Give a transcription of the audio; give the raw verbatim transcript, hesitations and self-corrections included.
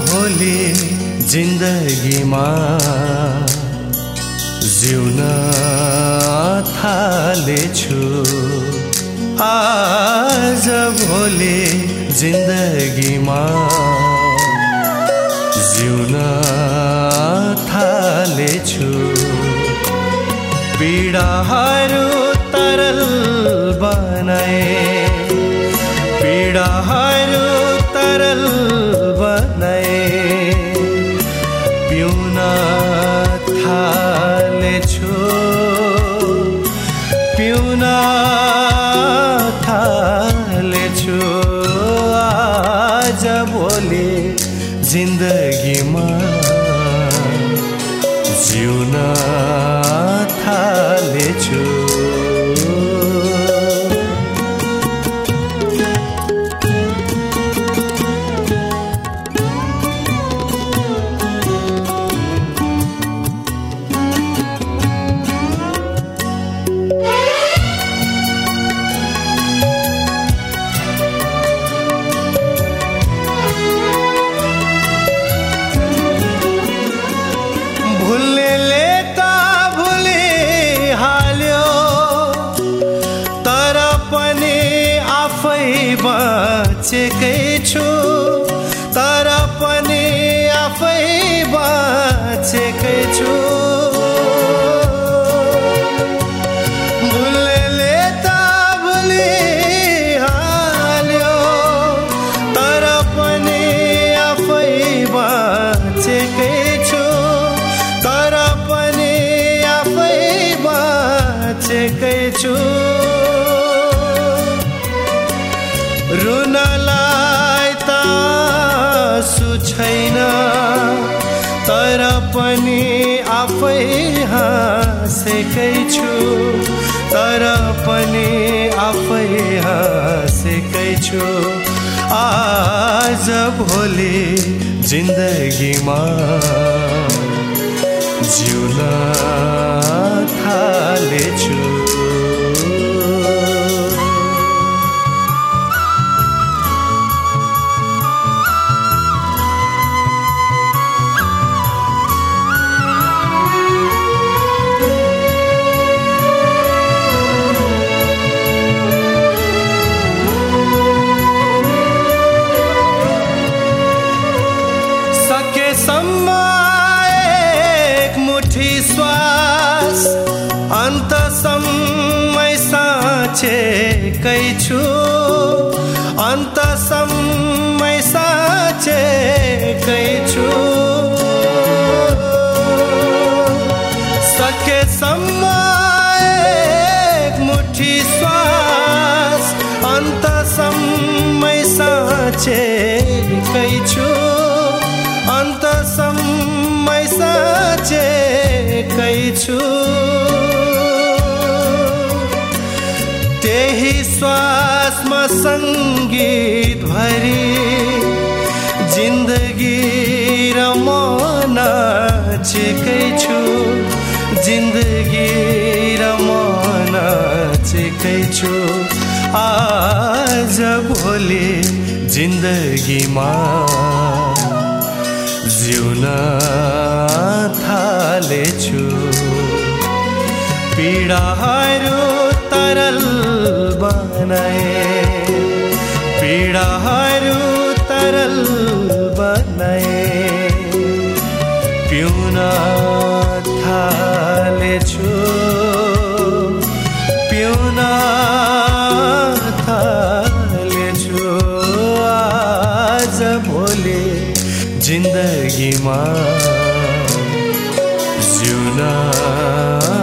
भोलि जिन्दगीमा जिउन थालेछु। आज भोलि जिन्दगीमा जिउन थालेछु। पीडाहरू तरल बनाए, पीडाहरू तरल बनाए, पिउन थालेछु, पिउन थालेछु। आज भोलि जिन्दगीमा जिउन थालेछु। बाँचेकै छु, तर पनि आफै बाँचेकै छु। भुलले त भुलिहाल्यो, तर पनि आफै बाँचेकै छु, तर पनि आफै बाँचेकै छु। रुनलाई त आँसु छैन, तर पनि आफै हाँसेकै छु, तर पनि आफै हाँसेकै छु। आज भोलि जिन्दगीमा जिउन थालेछु। सकेसम्म एक मुठी श्वास अन्तसम्म साँचेकै छु, अन्तसम्म साँचेकै छु। सकेसम्म एक मुठी श्वास अन्तसम्म साँचेकै छु, अन्तसम्म साँचेकै छु। त्यही श्वासमा सङ्गीत भरी जिन्दगी रमन नाचेकै छु, जिन्दगी रमन नाचेकै छु। आज भोलि जिन्दगीमा जिउन थालेछु। पीडाहरू तरल बनाए, पीडाहरू तरल बनाए, पिउन थालेछु, पिउन थालेछु। आज भोलि जिन्दगीमा जिउन